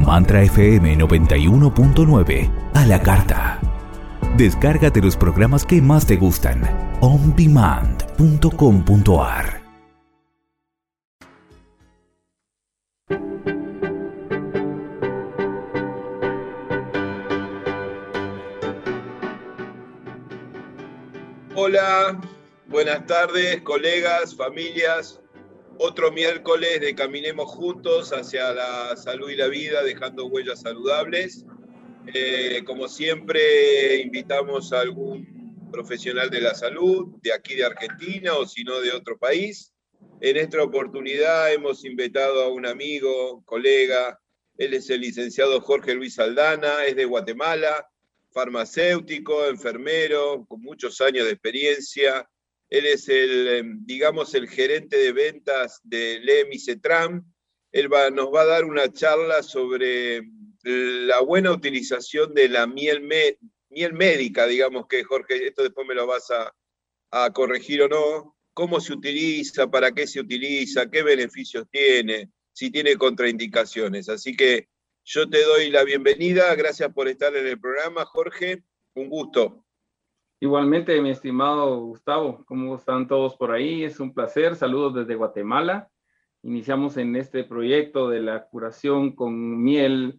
Mantra FM 91.9 a la carta. Descárgate los programas que más te gustan. ondemand.com.ar. Hola, buenas tardes, colegas, familias. Otro miércoles de Caminemos Juntos hacia la salud y la vida, dejando huellas saludables. Como siempre, invitamos a algún profesional de la salud, de aquí de Argentina o si no de otro país. En esta oportunidad hemos invitado a un amigo, colega. Él es el licenciado Jorge Luis Aldana, es de Guatemala, farmacéutico, enfermero, con muchos años de experiencia. Él es el gerente de ventas de LEM y CETRAM. Él nos va a dar una charla sobre la buena utilización de la miel médica, digamos que, Jorge, esto después me lo vas a corregir o no. ¿Cómo se utiliza? ¿Para qué se utiliza? ¿Qué beneficios tiene? Si tiene contraindicaciones. Así que yo te doy la bienvenida. Gracias por estar en el programa, Jorge. Un gusto. Igualmente, mi estimado Gustavo, ¿cómo están todos por ahí? Es un placer. Saludos desde Guatemala. Iniciamos en este proyecto de la curación con miel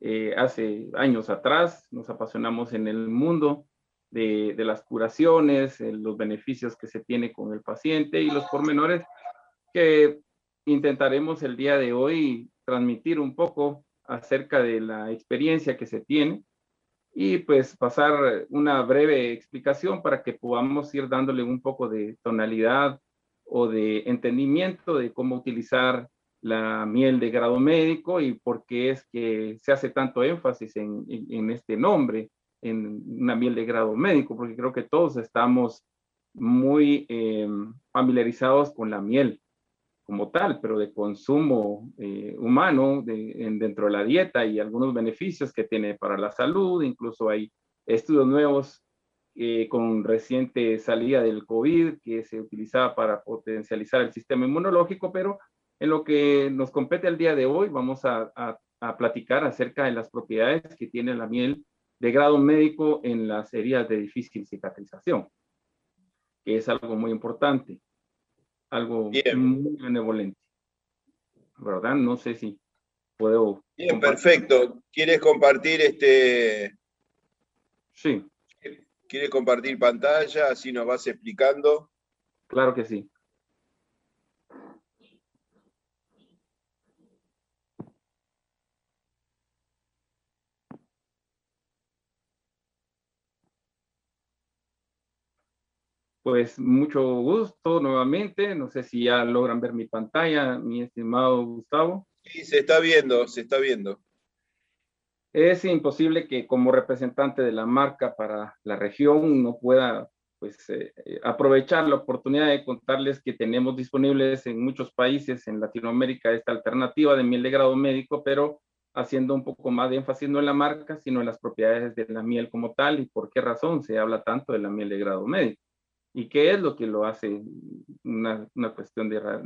hace años atrás. Nos apasionamos en el mundo de las curaciones, los beneficios que se tiene con el paciente y los pormenores que intentaremos el día de hoy transmitir un poco acerca de la experiencia que se tiene y pues pasar una breve explicación para que podamos ir dándole un poco de tonalidad o de entendimiento de cómo utilizar la miel de grado médico y por qué es que se hace tanto énfasis en este nombre, en una miel de grado médico, porque creo que todos estamos muy familiarizados con la miel como tal, pero de consumo humano dentro de la dieta y algunos beneficios que tiene para la salud. Incluso hay estudios nuevos con reciente salida del COVID que se utilizaba para potencializar el sistema inmunológico, pero en lo que nos compete el día de hoy vamos a platicar acerca de las propiedades que tiene la miel de grado médico en las heridas de difícil cicatrización, que es algo muy importante. Algo muy benevolente, ¿verdad? No sé si puedo... Bien, perfecto. ¿Quieres compartir Sí. ¿Quieres compartir pantalla? Así nos vas explicando. Claro que sí. Pues mucho gusto nuevamente. No sé si ya logran ver mi pantalla, mi estimado Gustavo. Sí, se está viendo, se está viendo. Es imposible que como representante de la marca para la región no pueda aprovechar la oportunidad de contarles que tenemos disponibles en muchos países en Latinoamérica esta alternativa de miel de grado médico, pero haciendo un poco más de énfasis no en la marca, sino en las propiedades de la miel como tal y por qué razón se habla tanto de la miel de grado médico. ¿Y qué es lo que lo hace una cuestión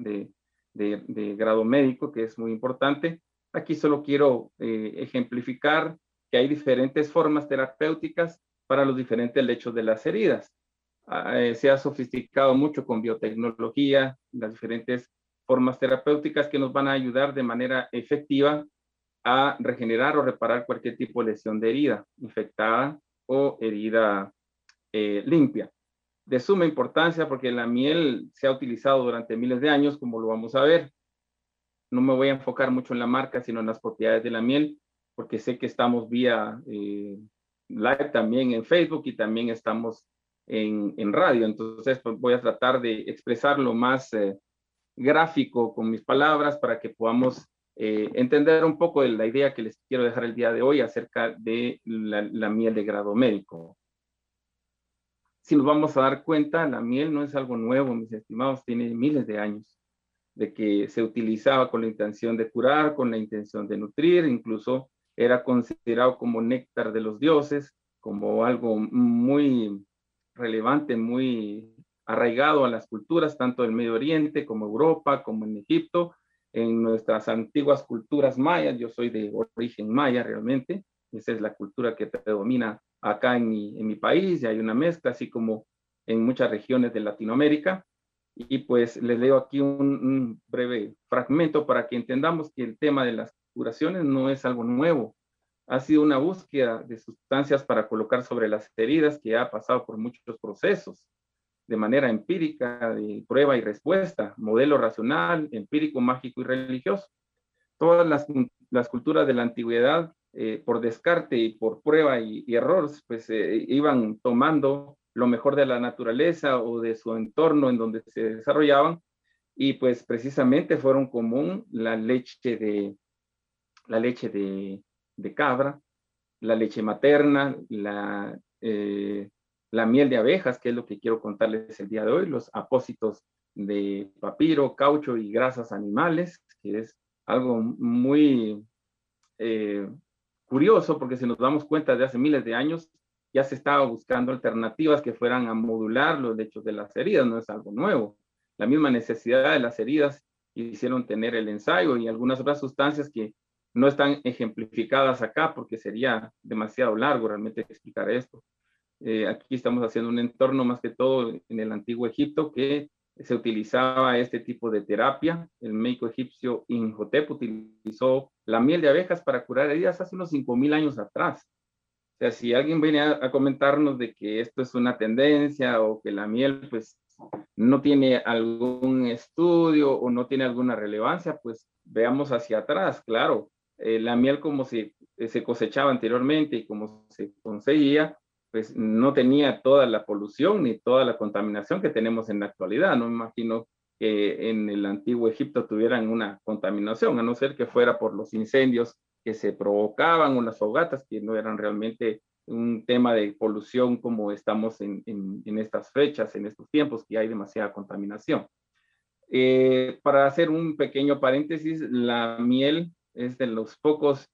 de grado médico, que es muy importante? Aquí solo quiero ejemplificar que hay diferentes formas terapéuticas para los diferentes lechos de las heridas. Se ha sofisticado mucho con biotecnología, las diferentes formas terapéuticas que nos van a ayudar de manera efectiva a regenerar o reparar cualquier tipo de lesión de herida infectada o herida limpia. De suma importancia porque la miel se ha utilizado durante miles de años, como lo vamos a ver. No me voy a enfocar mucho en la marca, sino en las propiedades de la miel, porque sé que estamos vía live también en Facebook y también estamos en radio. Entonces, pues voy a tratar de expresar lo más gráfico con mis palabras para que podamos entender un poco de la idea que les quiero dejar el día de hoy acerca de la miel de grado médico. Si nos vamos a dar cuenta, la miel no es algo nuevo, mis estimados, tiene miles de años de que se utilizaba con la intención de curar, con la intención de nutrir, incluso era considerado como néctar de los dioses, como algo muy relevante, muy arraigado a las culturas, tanto del Medio Oriente como Europa, como en Egipto, en nuestras antiguas culturas mayas. Yo soy de origen maya realmente, esa es la cultura que predomina acá en mi país, y hay una mezcla, así como en muchas regiones de Latinoamérica. Y pues les leo aquí un breve fragmento para que entendamos que el tema de las curaciones no es algo nuevo. Ha sido una búsqueda de sustancias para colocar sobre las heridas que ha pasado por muchos procesos, de manera empírica, de prueba y respuesta, modelo racional, empírico, mágico y religioso. Todas las culturas de la antigüedad, por descarte y por prueba y error, pues iban tomando lo mejor de la naturaleza o de su entorno en donde se desarrollaban, y pues precisamente fueron común la leche de cabra, la leche materna, la miel de abejas, que es lo que quiero contarles el día de hoy, los apósitos de papiro, caucho y grasas animales, que es algo muy curioso, porque si nos damos cuenta, de hace miles de años ya se estaba buscando alternativas que fueran a modular los hechos de las heridas, no es algo nuevo. La misma necesidad de las heridas hicieron tener el ensayo y algunas otras sustancias que no están ejemplificadas acá porque sería demasiado largo realmente explicar esto. Aquí estamos haciendo un entorno más que todo en el antiguo Egipto, que se utilizaba este tipo de terapia. El médico egipcio Imhotep utilizó la miel de abejas para curar heridas hace unos 5,000 años atrás. O sea, si alguien viene a comentarnos de que esto es una tendencia o que la miel pues no tiene algún estudio o no tiene alguna relevancia, pues veamos hacia atrás. Claro, la miel como se cosechaba anteriormente y como se conseguía, pues no tenía toda la polución ni toda la contaminación que tenemos en la actualidad. No me imagino que en el antiguo Egipto tuvieran una contaminación, a no ser que fuera por los incendios que se provocaban o las fogatas, que no eran realmente un tema de polución como estamos en estas fechas, en estos tiempos, que hay demasiada contaminación. Para hacer un pequeño paréntesis, la miel es de los pocos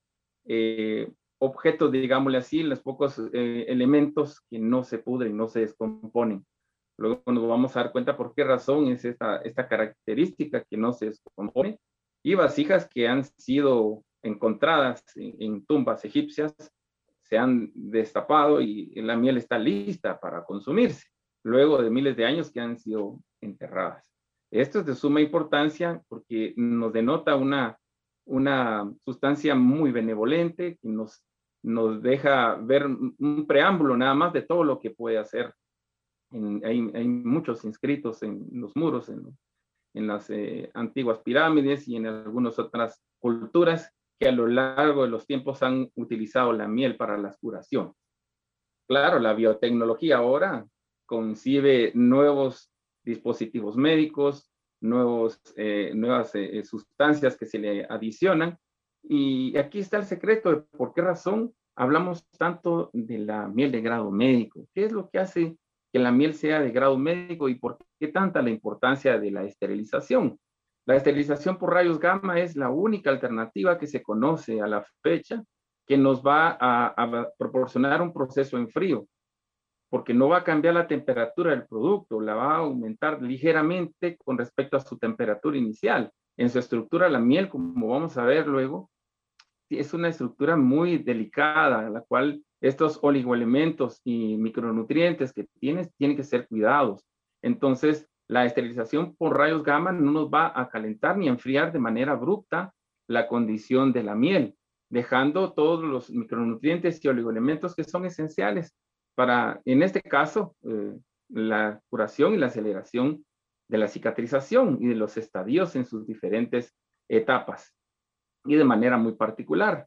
objetos, digámosle así, los pocos elementos que no se pudren, no se descomponen. Luego nos vamos a dar cuenta por qué razón es esta característica que no se descompone. Y vasijas que han sido encontradas en tumbas egipcias se han destapado y la miel está lista para consumirse, luego de miles de años que han sido enterradas. Esto es de suma importancia porque nos denota una sustancia muy benevolente que nos deja ver un preámbulo nada más de todo lo que puede hacer. Hay muchos inscritos en los muros, en las antiguas pirámides y en algunas otras culturas que a lo largo de los tiempos han utilizado la miel para la curación. Claro, la biotecnología ahora concibe nuevos dispositivos médicos, nuevas sustancias que se le adicionan. Y aquí está el secreto de por qué razón hablamos tanto de la miel de grado médico. ¿Qué es lo que hace que la miel sea de grado médico y por qué tanta la importancia de la esterilización? La esterilización por rayos gamma es la única alternativa que se conoce a la fecha que nos va a proporcionar un proceso en frío, porque no va a cambiar la temperatura del producto, la va a aumentar ligeramente con respecto a su temperatura inicial. En su estructura, la miel, como vamos a ver luego, es una estructura muy delicada, en la cual estos oligoelementos y micronutrientes que tienen que ser cuidados. Entonces, la esterilización por rayos gamma no nos va a calentar ni a enfriar de manera abrupta la condición de la miel, dejando todos los micronutrientes y oligoelementos que son esenciales para, en este caso, la curación y la aceleración de la cicatrización y de los estadios en sus diferentes etapas y de manera muy particular.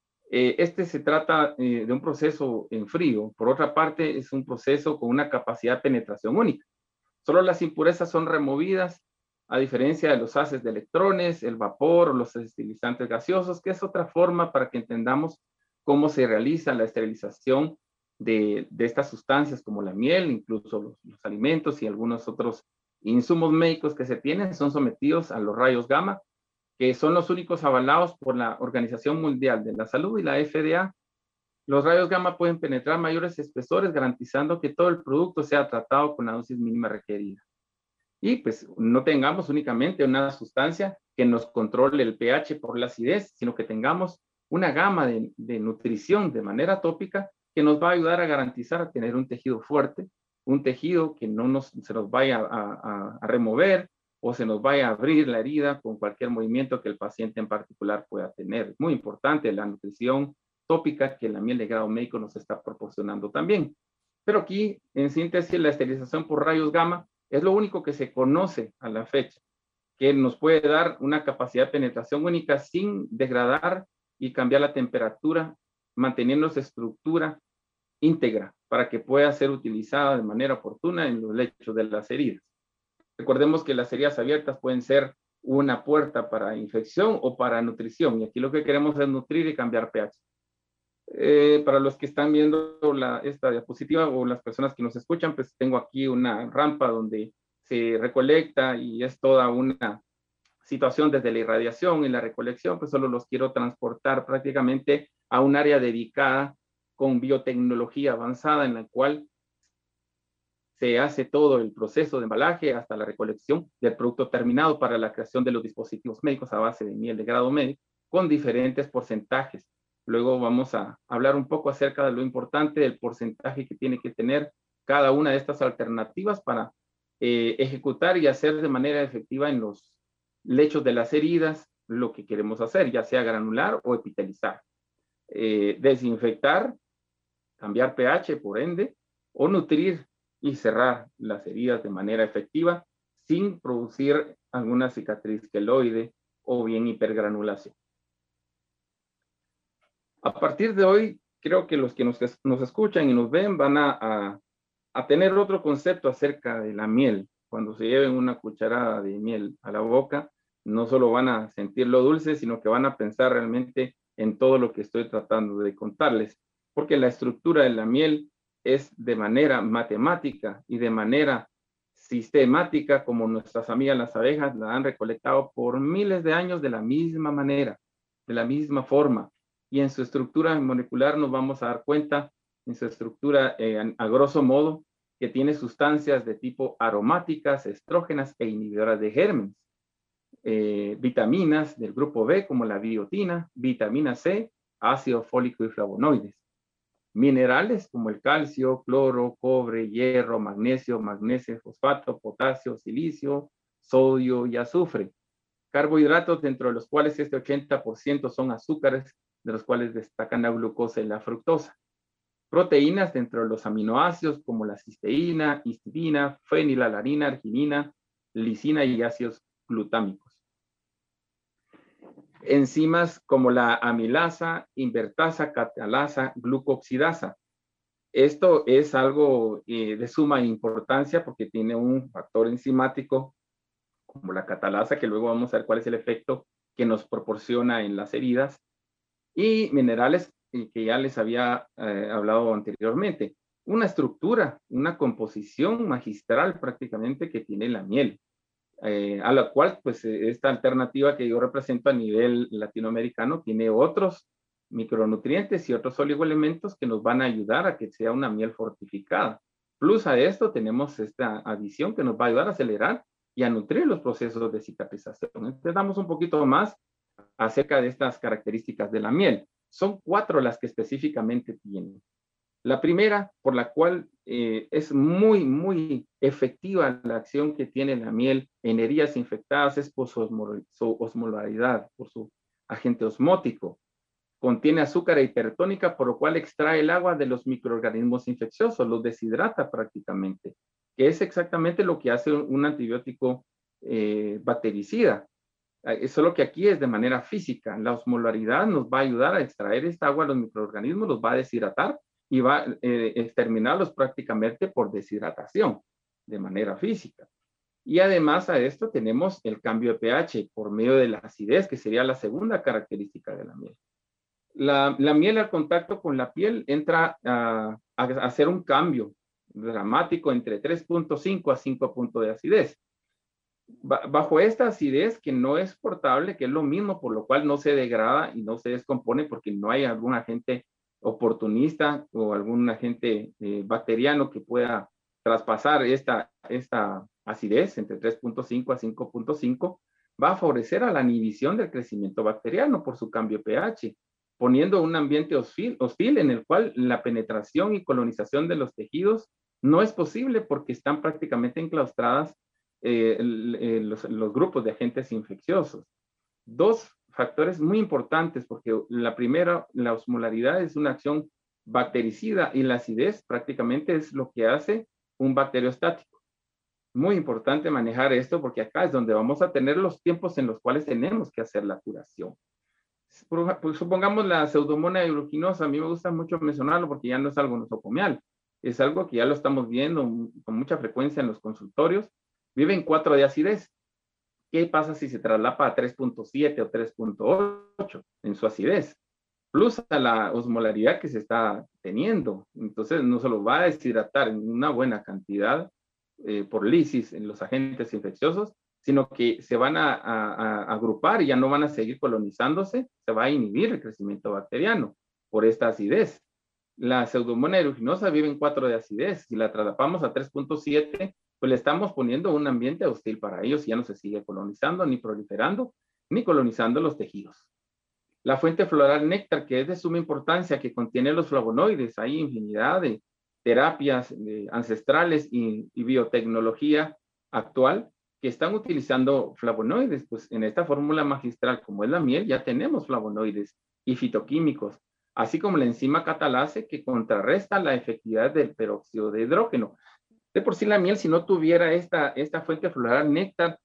Se trata de un proceso en frío. Por otra parte, es un proceso con una capacidad de penetración única. Solo las impurezas son removidas, a diferencia de los haces de electrones, el vapor o los estilizantes gaseosos, que es otra forma para que entendamos cómo se realiza la esterilización de estas sustancias como la miel, incluso los alimentos y algunos otros insumos médicos que se tienen son sometidos a los rayos gamma, que son los únicos avalados por la Organización Mundial de la Salud y la FDA. Los rayos gamma pueden penetrar mayores espesores, garantizando que todo el producto sea tratado con la dosis mínima requerida. y pues no tengamos únicamente una sustancia que nos controle el pH por la acidez, sino que tengamos una gama de nutrición de manera tópica que nos va a ayudar a garantizar tener un tejido fuerte, un tejido que no se nos vaya a remover o se nos vaya a abrir la herida con cualquier movimiento que el paciente en particular pueda tener. Muy importante la nutrición tópica que la miel de grado médico nos está proporcionando también. Pero aquí, en síntesis, la esterilización por rayos gamma es lo único que se conoce a la fecha, que nos puede dar una capacidad de penetración única sin degradar y cambiar la temperatura, manteniendo su estructura íntegra para que pueda ser utilizada de manera oportuna en los lechos de las heridas. Recordemos que las heridas abiertas pueden ser una puerta para infección o para nutrición, y aquí lo que queremos es nutrir y cambiar pH. Para los que están viendo esta diapositiva o las personas que nos escuchan, pues tengo aquí una rampa donde se recolecta y es toda una situación desde la irradiación y la recolección, pues solo los quiero transportar prácticamente a un área dedicada con biotecnología avanzada en la cual se hace todo el proceso de embalaje hasta la recolección del producto terminado para la creación de los dispositivos médicos a base de miel de grado médico con diferentes porcentajes. Luego vamos a hablar un poco acerca de lo importante del porcentaje que tiene que tener cada una de estas alternativas para ejecutar y hacer de manera efectiva en los lechos de las heridas lo que queremos hacer, ya sea granular o epitelizar. Desinfectar, cambiar pH por ende, o nutrir y cerrar las heridas de manera efectiva sin producir alguna cicatriz queloide o bien hipergranulación. A partir de hoy, creo que los que nos escuchan y nos ven van a tener otro concepto acerca de la miel. Cuando se lleven una cucharada de miel a la boca, no solo van a sentir lo dulce, sino que van a pensar realmente en todo lo que estoy tratando de contarles, porque la estructura de la miel es de manera matemática y de manera sistemática, como nuestras amigas las abejas la han recolectado por miles de años de la misma manera, de la misma forma. Y en su estructura molecular nos vamos a dar cuenta, en su estructura a grosso modo, que tiene sustancias de tipo aromáticas, estrógenas e inhibidoras de gérmenes. Vitaminas del grupo B como la biotina, vitamina C, ácido fólico y flavonoides. Minerales como el calcio, cloro, cobre, hierro, magnesio, fosfato, potasio, silicio, sodio y azufre. Carbohidratos, dentro de los cuales este 80% son azúcares, de los cuales destacan la glucosa y la fructosa. Proteínas dentro de los aminoácidos como la cisteína, histidina, fenilalanina, arginina, lisina y ácidos glutámicos. Enzimas como la amilasa, invertasa, catalasa, glucoxidasa. Esto es algo de suma importancia porque tiene un factor enzimático como la catalasa, que luego vamos a ver cuál es el efecto que nos proporciona en las heridas, y minerales que ya les había hablado anteriormente. Una estructura, una composición magistral prácticamente que tiene la miel. A la cual, pues, esta alternativa que yo represento a nivel latinoamericano tiene otros micronutrientes y otros oligoelementos que nos van a ayudar a que sea una miel fortificada. Plus a esto tenemos esta adición que nos va a ayudar a acelerar y a nutrir los procesos de cicatrización. Entonces damos un poquito más acerca de estas características de la miel. Son 4 las que específicamente tienen. La primera, por la cual es muy efectiva la acción que tiene la miel en heridas infectadas, es por su osmolaridad, por su agente osmótico. Contiene azúcar hipertónica, por lo cual extrae el agua de los microorganismos infecciosos, los deshidrata prácticamente, que es exactamente lo que hace un antibiótico bactericida. Solo que aquí es de manera física. La osmolaridad nos va a ayudar a extraer esta agua de los microorganismos, los va a deshidratar y va a exterminarlos prácticamente por deshidratación de manera física. Y además a esto tenemos el cambio de pH por medio de la acidez, que sería la segunda característica de la miel. La miel al contacto con la piel entra a hacer un cambio dramático entre 3.5 a 5 puntos de acidez. Bajo esta acidez que no es portable, que es lo mismo, por lo cual no se degrada y no se descompone porque no hay algún agente oportunista o algún agente bacteriano que pueda traspasar esta acidez entre 3.5 a 5.5, va a favorecer a la inhibición del crecimiento bacteriano por su cambio pH, poniendo un ambiente hostil en el cual la penetración y colonización de los tejidos no es posible porque están prácticamente enclaustradas los grupos de agentes infecciosos. Dos factores muy importantes, porque la primera, la osmolaridad es una acción bactericida y la acidez prácticamente es lo que hace un bacteriostático. Muy importante manejar esto porque acá es donde vamos a tener los tiempos en los cuales tenemos que hacer la curación. Pues supongamos la Pseudomonas aeruginosa, a mí me gusta mucho mencionarlo porque ya no es algo nosocomial, es algo que ya lo estamos viendo con mucha frecuencia en los consultorios. Vive en 4 de acidez. ¿Qué pasa si se traslapa a 3.7 o 3.8 en su acidez? Plus a la osmolaridad que se está teniendo. Entonces no se lo va a deshidratar en una buena cantidad por lisis en los agentes infecciosos, sino que se van a agrupar y ya no van a seguir colonizándose, se va a inhibir el crecimiento bacteriano por esta acidez. La Pseudomonas aeruginosa vive en 4 de acidez. Si la traslapamos a 3.7, pues le estamos poniendo un ambiente hostil para ellos y ya no se sigue colonizando, ni proliferando, ni colonizando los tejidos. La fuente floral néctar, que es de suma importancia, que contiene los flavonoides. Hay infinidad de terapias ancestrales y biotecnología actual que están utilizando flavonoides. Pues en esta fórmula magistral, como es la miel, ya tenemos flavonoides y fitoquímicos, así como la enzima catalase que contrarresta la efectividad del peróxido de hidrógeno. De por sí la miel, si no tuviera esta fuente floral néctar,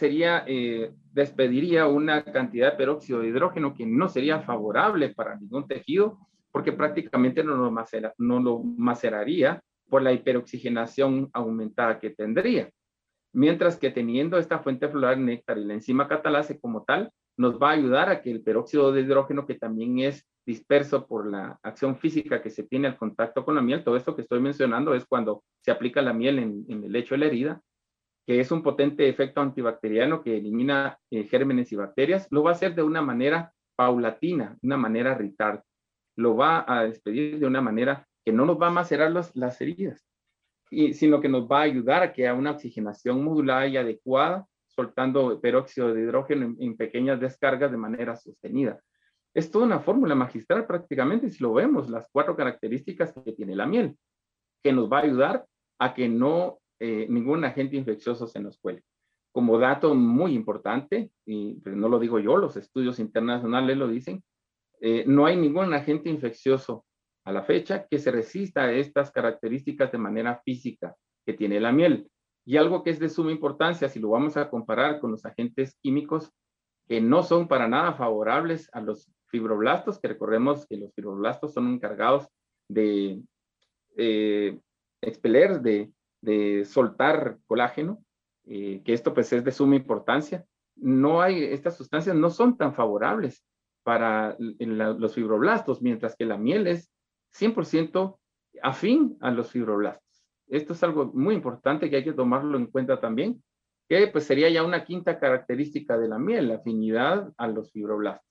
despediría una cantidad de peróxido de hidrógeno que no sería favorable para ningún tejido, porque prácticamente no lo maceraría por la hiperoxigenación aumentada que tendría. Mientras que teniendo esta fuente floral néctar y la enzima catalase como tal, nos va a ayudar a que el peróxido de hidrógeno, que también es disperso por la acción física que se tiene al contacto con la miel, todo esto que estoy mencionando es cuando se aplica la miel en el lecho de la herida, que es un potente efecto antibacteriano que elimina gérmenes y bacterias, lo va a hacer de una manera paulatina, una manera retard. Lo va a despedir de una manera que no nos va a macerar las heridas, sino que nos va a ayudar a que haya una oxigenación modular y adecuada, soltando peróxido de hidrógeno en pequeñas descargas de manera sostenida. Es toda una fórmula magistral prácticamente, si lo vemos, las 4 características que tiene la miel, que nos va a ayudar a que ningún agente infeccioso se nos cuele. Como dato muy importante, y pues no lo digo yo, los estudios internacionales lo dicen, no hay ningún agente infeccioso a la fecha que se resista a estas características de manera física que tiene la miel. Y algo que es de suma importancia, si lo vamos a comparar con los agentes químicos que no son para nada favorables a los fibroblastos, que recordemos que los fibroblastos son encargados de expeler, de soltar colágeno, que esto pues es de suma importancia. Estas sustancias no son tan favorables para los fibroblastos, mientras que la miel es 100% afín a los fibroblastos. Esto es algo muy importante que hay que tomarlo en cuenta también, que pues sería ya una quinta característica de la miel, la afinidad a los fibroblastos.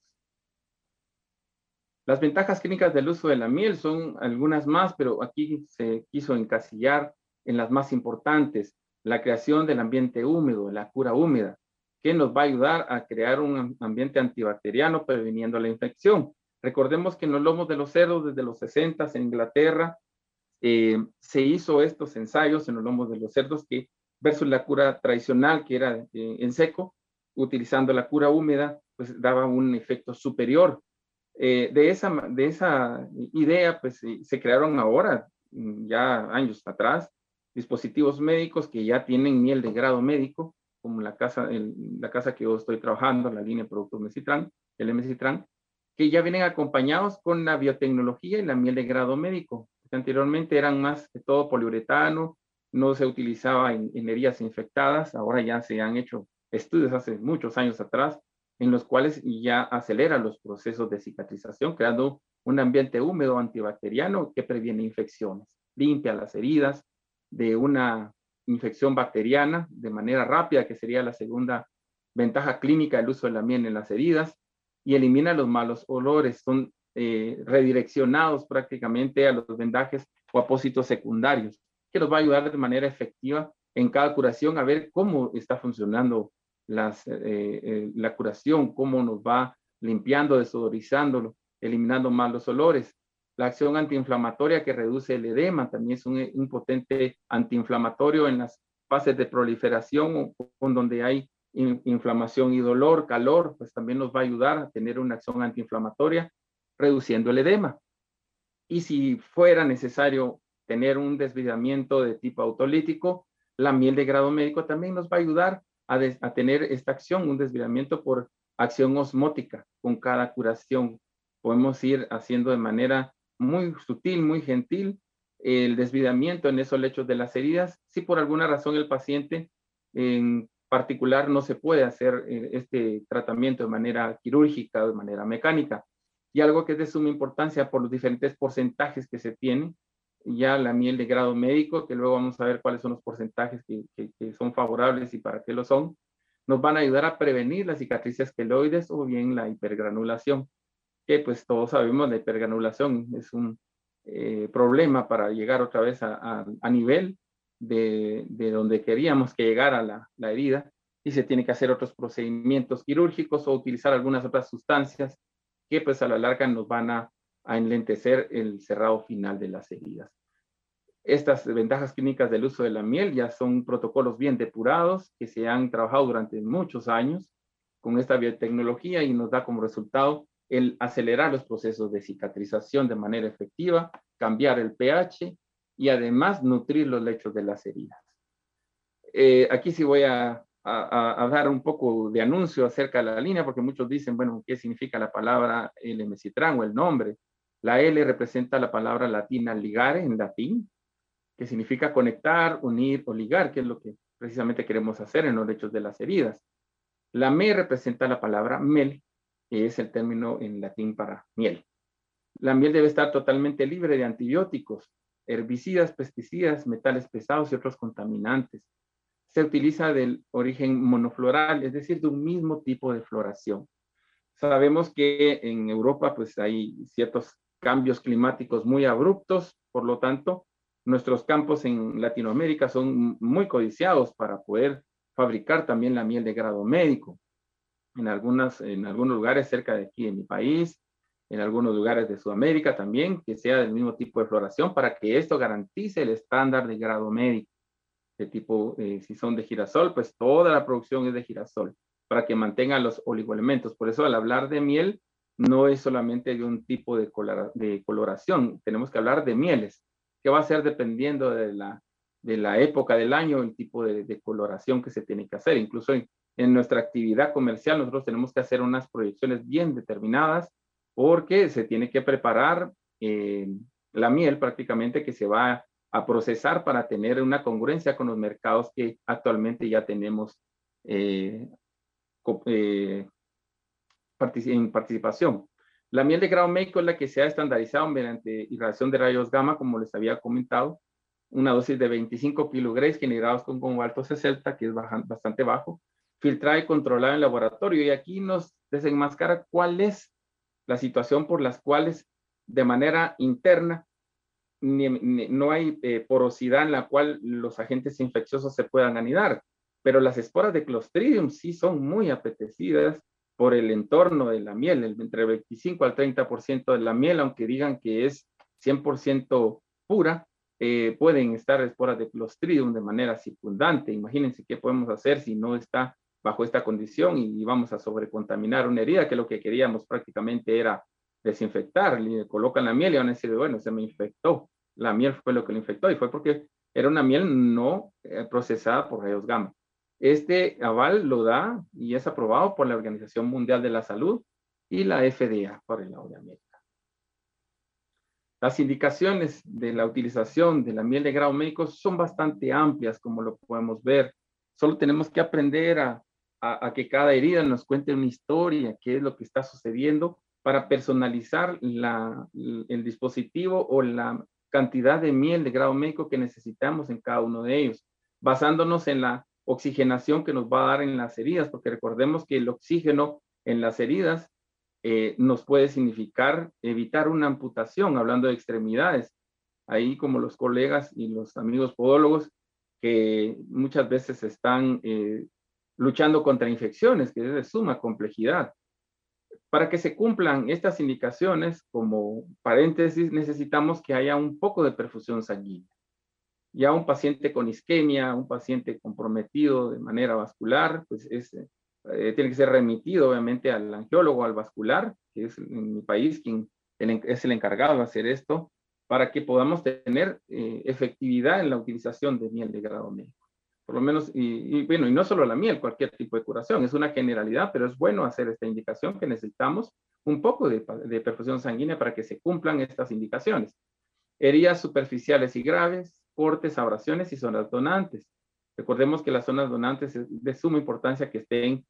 Las ventajas clínicas del uso de la miel son algunas más, pero aquí se quiso encasillar en las más importantes. La creación del ambiente húmedo, la cura húmeda, que nos va a ayudar a crear un ambiente antibacteriano previniendo la infección. Recordemos que en los lomos de los cerdos desde los 60 en Inglaterra se hizo estos ensayos en los lomos de los cerdos versus la cura tradicional que era en seco, utilizando la cura húmeda, pues daba un efecto superior. De esa idea, pues se crearon ahora, ya años atrás, dispositivos médicos que ya tienen miel de grado médico, como la casa que yo estoy trabajando, la línea de productos Mesitran, el Mesitran, que ya vienen acompañados con la biotecnología y la miel de grado médico. Anteriormente eran más que todo poliuretano, no se utilizaba en heridas infectadas, ahora ya se han hecho estudios hace muchos años atrás, en los cuales ya acelera los procesos de cicatrización, creando un ambiente húmedo antibacteriano que previene infecciones, limpia las heridas de una infección bacteriana de manera rápida, que sería la segunda ventaja clínica del uso de la miel en las heridas, y elimina los malos olores, son redireccionados prácticamente a los vendajes o apósitos secundarios, que nos va a ayudar de manera efectiva en cada curación a ver cómo está funcionando la curación, cómo nos va limpiando, desodorizando, eliminando más los olores. La acción antiinflamatoria que reduce el edema también es un potente antiinflamatorio en las fases de proliferación o donde hay inflamación y dolor, calor, pues también nos va a ayudar a tener una acción antiinflamatoria, reduciendo el edema. Y si fuera necesario tener un desvidamiento de tipo autolítico, la miel de grado médico también nos va a ayudar a tener esta acción, un desvidamiento por acción osmótica con cada curación. Podemos ir haciendo de manera muy sutil, muy gentil, el desvidamiento en esos lechos de las heridas. Si por alguna razón el paciente en particular no se puede hacer este tratamiento de manera quirúrgica o de manera mecánica. Y algo que es de suma importancia por los diferentes porcentajes que se tienen, ya la miel de grado médico, que luego vamos a ver cuáles son los porcentajes que son favorables y para qué lo son, nos van a ayudar a prevenir las cicatrices queloides o bien la hipergranulación, que pues todos sabemos la hipergranulación es un problema para llegar otra vez a nivel de donde queríamos que llegara la herida, y se tiene que hacer otros procedimientos quirúrgicos o utilizar algunas otras sustancias que pues a la larga nos van a enlentecer el cerrado final de las heridas. Estas ventajas clínicas del uso de la miel ya son protocolos bien depurados que se han trabajado durante muchos años con esta biotecnología y nos da como resultado el acelerar los procesos de cicatrización de manera efectiva, cambiar el pH y además nutrir los lechos de las heridas. Aquí sí voy a dar un poco de anuncio acerca de la línea, porque muchos dicen, bueno, ¿qué significa la palabra L-mesitran o el nombre? La L representa la palabra latina ligare en latín, que significa conectar, unir o ligar, que es lo que precisamente queremos hacer en los lechos de las heridas. La M representa la palabra mel, que es el término en latín para miel. La miel debe estar totalmente libre de antibióticos, herbicidas, pesticidas, metales pesados y otros contaminantes. Se utiliza del origen monofloral, es decir, de un mismo tipo de floración. Sabemos que en Europa pues hay ciertos cambios climáticos muy abruptos, por lo tanto, nuestros campos en Latinoamérica son muy codiciados para poder fabricar también la miel de grado médico. En algunos lugares cerca de aquí en mi país, en algunos lugares de Sudamérica también, que sea del mismo tipo de floración para que esto garantice el estándar de grado médico. De tipo, si son de girasol, pues toda la producción es de girasol, para que mantengan los oligoelementos. Por eso al hablar de miel, no es solamente de un tipo de coloración, tenemos que hablar de mieles, que va a ser dependiendo de la época del año, el tipo de coloración que se tiene que hacer. Incluso en nuestra actividad comercial, nosotros tenemos que hacer unas proyecciones bien determinadas, porque se tiene que preparar la miel prácticamente que se va a procesar para tener una congruencia con los mercados que actualmente ya tenemos en participación. La miel de grado médico es la que se ha estandarizado mediante irradiación de rayos gamma, como les había comentado, una dosis de 25 kilogramos generados con cobalto 60, que es bastante bajo, filtrada y controlada en laboratorio. Y aquí nos desenmascara cuál es la situación por las cuales de manera interna no hay porosidad en la cual los agentes infecciosos se puedan anidar, pero las esporas de Clostridium sí son muy apetecidas por el entorno de la miel, entre 25 al 30% de la miel, aunque digan que es 100% pura, pueden estar esporas de Clostridium de manera circundante. Imagínense qué podemos hacer si no está bajo esta condición y vamos a sobrecontaminar una herida, que lo que queríamos prácticamente era desinfectar. Le colocan la miel y van a decir, bueno, se me infectó. La miel fue lo que lo infectó y fue porque era una miel no procesada por rayos gamma. Este aval lo da y es aprobado por la Organización Mundial de la Salud y la FDA por el lado de América. Las indicaciones de la utilización de la miel de grado médico son bastante amplias, como lo podemos ver. Solo tenemos que aprender a que cada herida nos cuente una historia, qué es lo que está sucediendo, para personalizar el dispositivo o la cantidad de miel de grado médico que necesitamos en cada uno de ellos, basándonos en la oxigenación que nos va a dar en las heridas, porque recordemos que el oxígeno en las heridas nos puede significar evitar una amputación, hablando de extremidades. Ahí, como los colegas y los amigos podólogos, que muchas veces están luchando contra infecciones, que es de suma complejidad. Para que se cumplan estas indicaciones, como paréntesis, necesitamos que haya un poco de perfusión sanguínea. Ya un paciente con isquemia, un paciente comprometido de manera vascular, pues tiene que ser remitido obviamente al angiólogo, al vascular, que es en mi país quien es el encargado de hacer esto, para que podamos tener efectividad en la utilización de miel de grado médico. Por lo menos, bueno, y no solo la miel, cualquier tipo de curación, es una generalidad, pero es bueno hacer esta indicación que necesitamos un poco de perfusión sanguínea para que se cumplan estas indicaciones. Heridas superficiales y graves, cortes, abrasiones y zonas donantes. Recordemos que las zonas donantes es de suma importancia que estén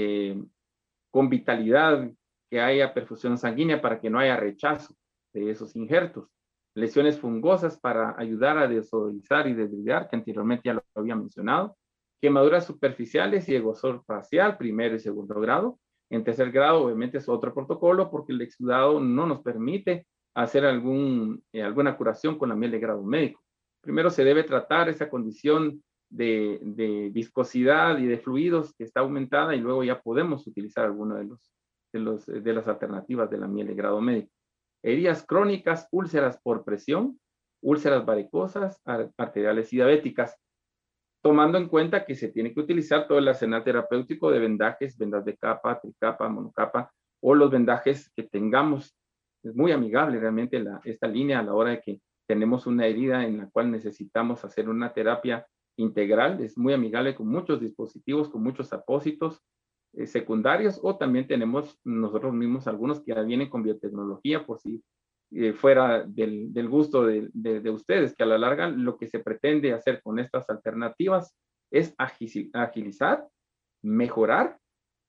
con vitalidad, que haya perfusión sanguínea para que no haya rechazo de esos injertos. Lesiones fungosas para ayudar a desodorizar y desbridar, que anteriormente ya lo había mencionado. Quemaduras superficiales y egosor facial, primero y segundo grado. En tercer grado, obviamente, es otro protocolo porque el exudado no nos permite hacer alguna curación con la miel de grado médico. Primero se debe tratar esa condición de viscosidad y de fluidos que está aumentada y luego ya podemos utilizar alguno de las alternativas de la miel de grado médico. Heridas crónicas, úlceras por presión, úlceras varicosas, arteriales y diabéticas, tomando en cuenta que se tiene que utilizar todo el arsenal terapéutico de vendajes, vendas de capa, tricapa, monocapa, o los vendajes que tengamos. Es muy amigable realmente esta línea a la hora de que tenemos una herida en la cual necesitamos hacer una terapia integral. Es muy amigable con muchos dispositivos, con muchos apósitos secundarios, o también tenemos nosotros mismos algunos que ya vienen con biotecnología, por si fuera del gusto de ustedes, que a la larga lo que se pretende hacer con estas alternativas es agilizar, mejorar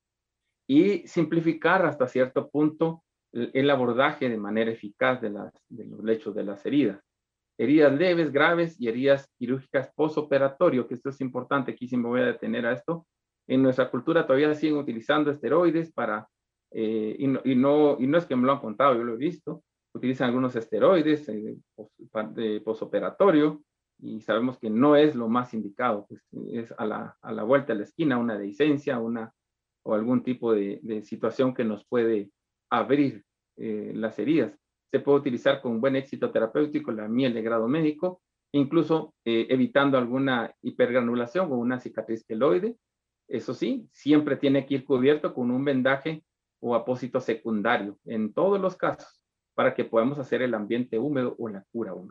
y simplificar hasta cierto punto el abordaje de manera eficaz de los hechos de las heridas. Heridas leves, graves y heridas quirúrgicas postoperatorio, que esto es importante, aquí sí me voy a detener a esto. En nuestra cultura todavía siguen utilizando esteroides y no es que me lo han contado, yo lo he visto, utilizan algunos esteroides de postoperatorio y sabemos que no es lo más indicado, pues es a la vuelta de la esquina una dehiscencia o algún tipo de situación que nos puede abrir las heridas. Se puede utilizar con buen éxito terapéutico la miel de grado médico, incluso evitando alguna hipergranulación o una cicatriz queloide. Eso sí, siempre tiene que ir cubierto con un vendaje o apósito secundario, en todos los casos, para que podamos hacer el ambiente húmedo o la cura húmeda.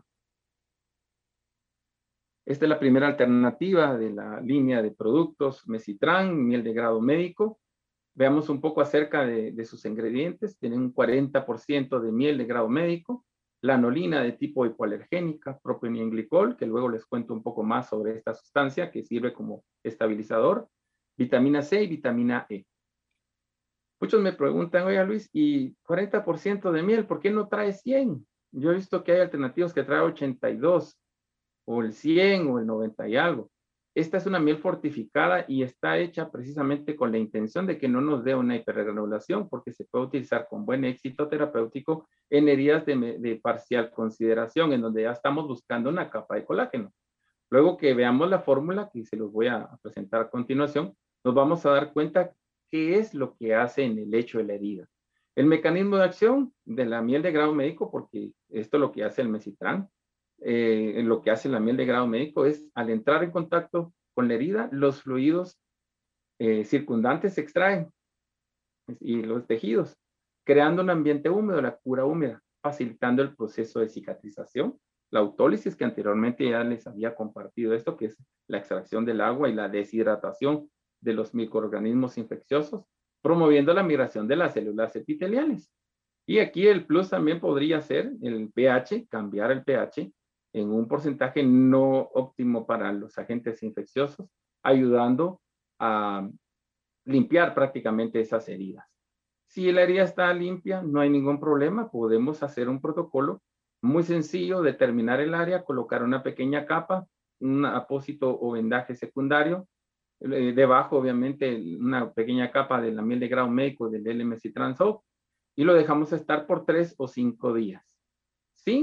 Esta es la primera alternativa de la línea de productos Mesitran, miel de grado médico. Veamos un poco acerca de sus ingredientes. Tienen un 40% de miel de grado médico, lanolina de tipo hipoalergénica, propionienglicol, que luego les cuento un poco más sobre esta sustancia que sirve como estabilizador, vitamina C y vitamina E. Muchos me preguntan, oiga Luis, ¿y 40% de miel? ¿Por qué no trae 100? Yo he visto que hay alternativas que trae 82, o el 100, o el 90 y algo. Esta es una miel fortificada y está hecha precisamente con la intención de que no nos dé una hipergranulación, porque se puede utilizar con buen éxito terapéutico en heridas de parcial consideración, en donde ya estamos buscando una capa de colágeno. Luego que veamos la fórmula, que se los voy a presentar a continuación, nos vamos a dar cuenta qué es lo que hace en el hecho de la herida. El mecanismo de acción de la miel de grado médico, porque esto es lo que hace el Mesitran, lo que hace la miel de grado médico es, al entrar en contacto con la herida, los fluidos circundantes se extraen y los tejidos, creando un ambiente húmedo, la cura húmeda, facilitando el proceso de cicatrización, la autólisis, que anteriormente ya les había compartido esto, que es la extracción del agua y la deshidratación de los microorganismos infecciosos, promoviendo la migración de las células epiteliales. Y aquí el plus también podría ser el pH, cambiar el pH en un porcentaje no óptimo para los agentes infecciosos, ayudando a limpiar prácticamente esas heridas. Si la herida está limpia, no hay ningún problema, podemos hacer un protocolo muy sencillo, determinar el área, colocar una pequeña capa, un apósito o vendaje secundario, debajo obviamente una pequeña capa de la miel de grado médico del L-Mesitran Soap, y lo dejamos estar por 3 o 5 días, sin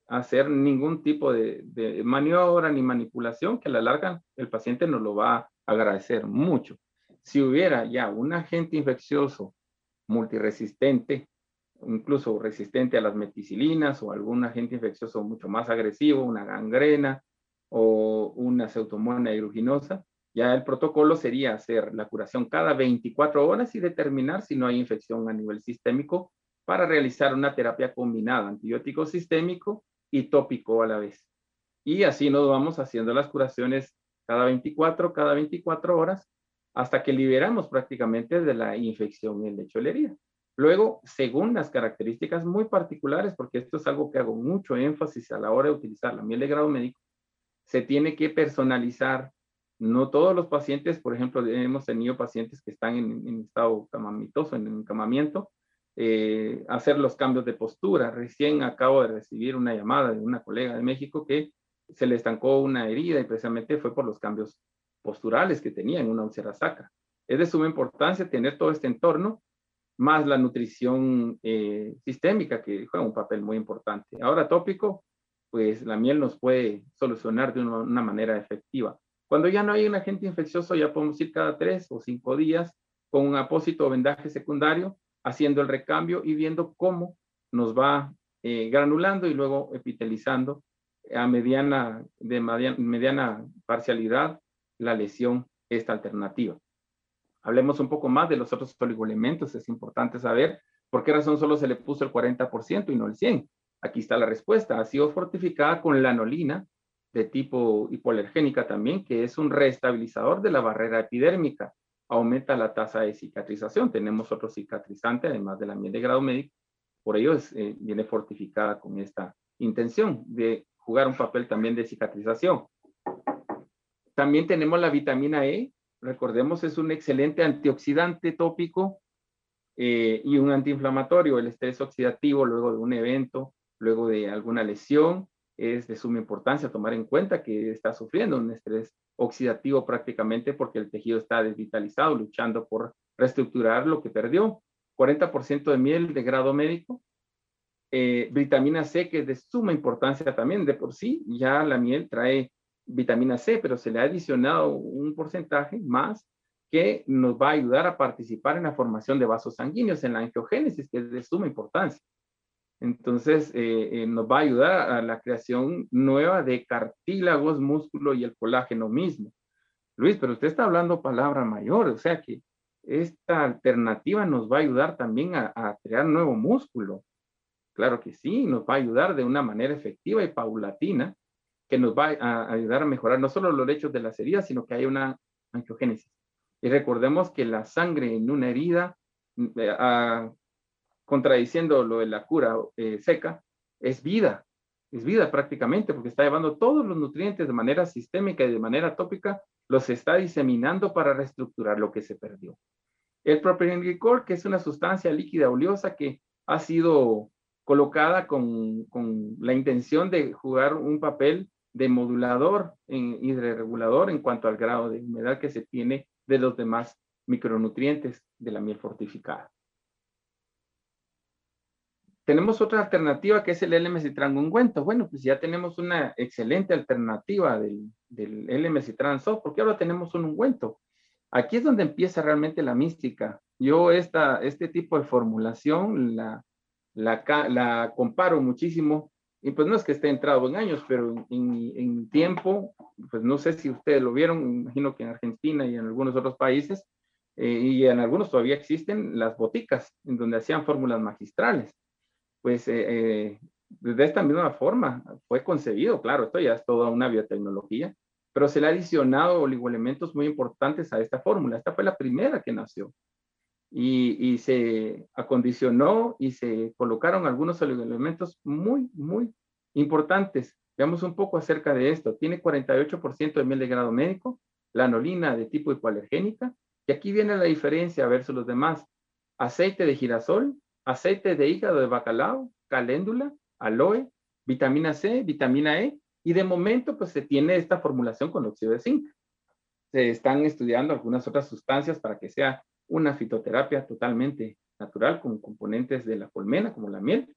hacer ningún tipo de maniobra ni manipulación, que a la larga el paciente nos lo va a agradecer mucho. Si hubiera ya un agente infeccioso multiresistente, incluso resistente a las meticilinas o algún agente infeccioso mucho más agresivo, una gangrena o una pseudomonas aeruginosa, ya el protocolo sería hacer la curación cada 24 horas y determinar si no hay infección a nivel sistémico para realizar una terapia combinada, antibiótico sistémico y tópico a la vez. Y así nos vamos haciendo las curaciones cada 24 horas, hasta que liberamos prácticamente de la infección en lecho de la herida. Luego, según las características muy particulares, porque esto es algo que hago mucho énfasis a la hora de utilizar la miel de grado médico, se tiene que personalizar. No todos los pacientes, por ejemplo, hemos tenido pacientes que están en estado camamitoso, en encamamiento, hacer los cambios de postura. Recién acabo de recibir una llamada de una colega de México que se le estancó una herida y precisamente fue por los cambios posturales que tenía en una úlcera sacra. Es de suma importancia tener todo este entorno, más la nutrición sistémica, que juega un papel muy importante. Ahora, tópico, pues la miel nos puede solucionar de una manera efectiva. Cuando ya no hay un agente infeccioso, ya podemos ir cada 3 o 5 días con un apósito o vendaje secundario, haciendo el recambio y viendo cómo nos va granulando y luego epitelizando a mediana parcialidad la lesión, esta alternativa. Hablemos un poco más de los otros oligoelementos. Es importante saber por qué razón solo se le puso el 40% y no el 100%. Aquí está la respuesta. Ha sido fortificada con lanolina de tipo hipoalergénica también, que es un reestabilizador de la barrera epidérmica. Aumenta la tasa de cicatrización. Tenemos otro cicatrizante, además de la miel de grado médico. Por ello viene fortificada con esta intención de jugar un papel también de cicatrización. También tenemos la vitamina E. Recordemos, es un excelente antioxidante tópico y un antiinflamatorio. El estrés oxidativo luego de un evento, luego de alguna lesión, es de suma importancia tomar en cuenta que está sufriendo un estrés oxidativo prácticamente porque el tejido está desvitalizado, luchando por reestructurar lo que perdió. 40% de miel de grado médico. Vitamina C, que es de suma importancia también. De por sí, ya la miel trae vitamina C, pero se le ha adicionado un porcentaje más que nos va a ayudar a participar en la formación de vasos sanguíneos, en la angiogénesis, que es de suma importancia. Entonces, nos va a ayudar a la creación nueva de cartílagos, músculo y el colágeno mismo. Luis, pero usted está hablando palabra mayor, o sea que esta alternativa nos va a ayudar también a crear nuevo músculo. Claro que sí, nos va a ayudar de una manera efectiva y paulatina, que nos va a ayudar a mejorar no solo los lechos de las heridas, sino que hay una angiogénesis. Y recordemos que la sangre en una herida, contradiciendo lo de la cura seca, es vida prácticamente, porque está llevando todos los nutrientes de manera sistémica y de manera tópica, los está diseminando para reestructurar lo que se perdió. El propilenglicol, que es una sustancia líquida oleosa que ha sido colocada con la intención de jugar un papel de modulador y de regulador en cuanto al grado de humedad que se tiene de los demás micronutrientes de la miel fortificada. Tenemos otra alternativa que es el L-mesitran ungüento. Bueno, pues ya tenemos una excelente alternativa del L-mesitran soft, porque ahora tenemos un ungüento. Aquí es donde empieza realmente la mística. Yo este tipo de formulación la comparo muchísimo, y pues no es que esté entrado en años, pero en tiempo, pues no sé si ustedes lo vieron, imagino que en Argentina y en algunos otros países, y en algunos todavía existen las boticas, en donde hacían fórmulas magistrales. Pues de esta misma forma fue concebido, claro, esto ya es toda una biotecnología, pero se le ha adicionado oligoelementos muy importantes a esta fórmula. Esta fue la primera que nació. Y se acondicionó y se colocaron algunos oligoelementos muy, muy importantes. Veamos un poco acerca de esto. Tiene 48% de miel de grado médico, lanolina de tipo hipoalergénica, y aquí viene la diferencia versus los demás. Aceite de girasol, aceite de hígado de bacalao, caléndula, aloe, vitamina C, vitamina E, y de momento pues se tiene esta formulación con óxido de zinc. Se están estudiando algunas otras sustancias para que sea una fitoterapia totalmente natural con componentes de la colmena como la miel,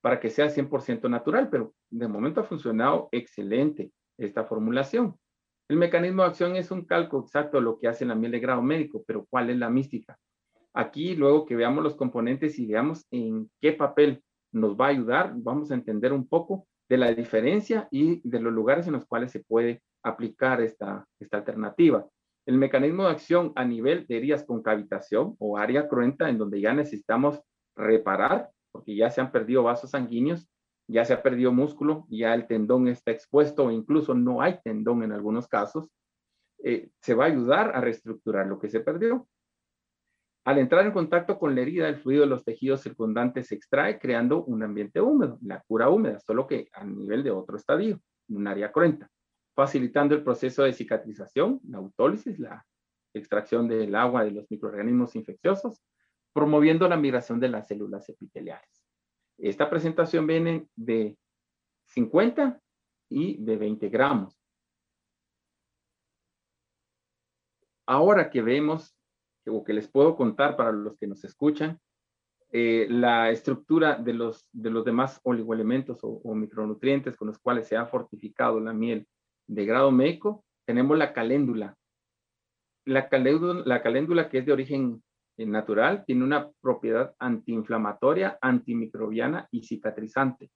para que sea 100% natural, pero de momento ha funcionado excelente esta formulación. El mecanismo de acción es un calco exacto de lo que hace la miel de grado médico, pero ¿cuál es la mística? Aquí, luego que veamos los componentes y veamos en qué papel nos va a ayudar, vamos a entender un poco de la diferencia y de los lugares en los cuales se puede aplicar esta alternativa. El mecanismo de acción a nivel de heridas con cavitación o área cruenta, en donde ya necesitamos reparar, porque ya se han perdido vasos sanguíneos, ya se ha perdido músculo, ya el tendón está expuesto o incluso no hay tendón en algunos casos, se va a ayudar a reestructurar lo que se perdió. Al entrar en contacto con la herida, el fluido de los tejidos circundantes se extrae, creando un ambiente húmedo, la cura húmeda, solo que a nivel de otro estadio, un área cruenta, facilitando el proceso de cicatrización, la autólisis, la extracción del agua de los microorganismos infecciosos, promoviendo la migración de las células epiteliales. Esta presentación viene de 50 y de 20 gramos. Ahora que vemos, o que les puedo contar para los que nos escuchan, la estructura de los demás oligoelementos o micronutrientes con los cuales se ha fortificado la miel de grado médico, tenemos la caléndula. La caléndula, que es de origen natural, tiene una propiedad antiinflamatoria, antimicrobiana y cicatrizante.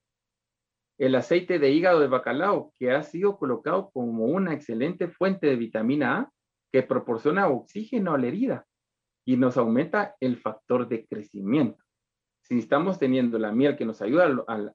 El aceite de hígado de bacalao, que ha sido colocado como una excelente fuente de vitamina A, que proporciona oxígeno a la herida y nos aumenta el factor de crecimiento. Si estamos teniendo la miel que nos ayuda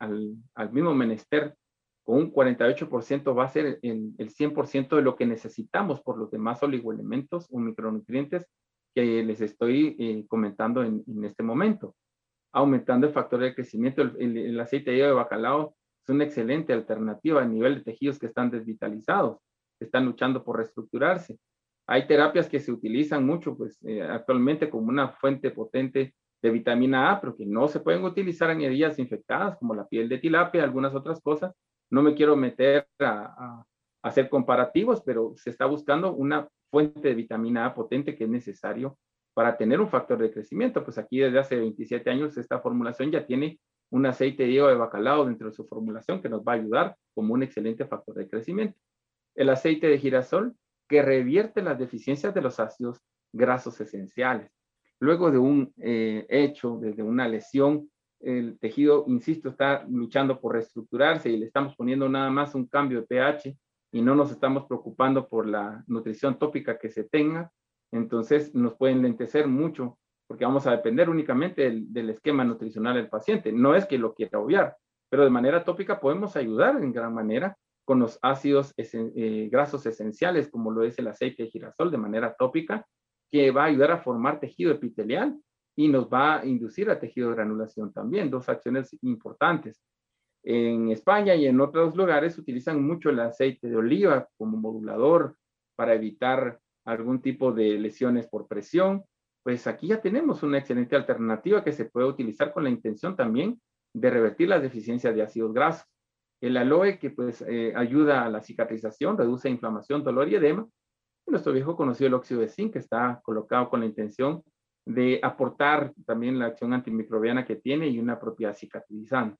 al mismo menester, con un 48% va a ser el 100% de lo que necesitamos por los demás oligoelementos o micronutrientes que les estoy comentando en este momento. Aumentando el factor de crecimiento, el aceite de hígado de bacalao es una excelente alternativa a nivel de tejidos que están desvitalizados, que están luchando por reestructurarse. Hay terapias que se utilizan mucho actualmente como una fuente potente de vitamina A, pero que no se pueden utilizar en heridas infectadas, como la piel de tilapia, algunas otras cosas. No me quiero meter a hacer comparativos, pero se está buscando una fuente de vitamina A potente que es necesario para tener un factor de crecimiento. Pues aquí desde hace 27 años esta formulación ya tiene un aceite de hígado de bacalao dentro de su formulación que nos va a ayudar como un excelente factor de crecimiento. El aceite de girasol, que revierte las deficiencias de los ácidos grasos esenciales. Luego de un hecho, desde una lesión, el tejido, insisto, está luchando por reestructurarse y le estamos poniendo nada más un cambio de pH y no nos estamos preocupando por la nutrición tópica que se tenga, entonces nos pueden lentecer mucho porque vamos a depender únicamente del esquema nutricional del paciente. No es que lo quiera obviar, pero de manera tópica podemos ayudar en gran manera con los ácidos grasos esenciales, como lo es el aceite de girasol de manera tópica, que va a ayudar a formar tejido epitelial y nos va a inducir a tejido de granulación también, dos acciones importantes. En España y en otros lugares utilizan mucho el aceite de oliva como modulador para evitar algún tipo de lesiones por presión. Pues aquí ya tenemos una excelente alternativa que se puede utilizar con la intención también de revertir las deficiencias de ácidos grasos. El aloe, que pues ayuda a la cicatrización, reduce inflamación, dolor y edema. Y nuestro viejo conocido, el óxido de zinc, que está colocado con la intención de aportar también la acción antimicrobiana que tiene y una propiedad cicatrizante.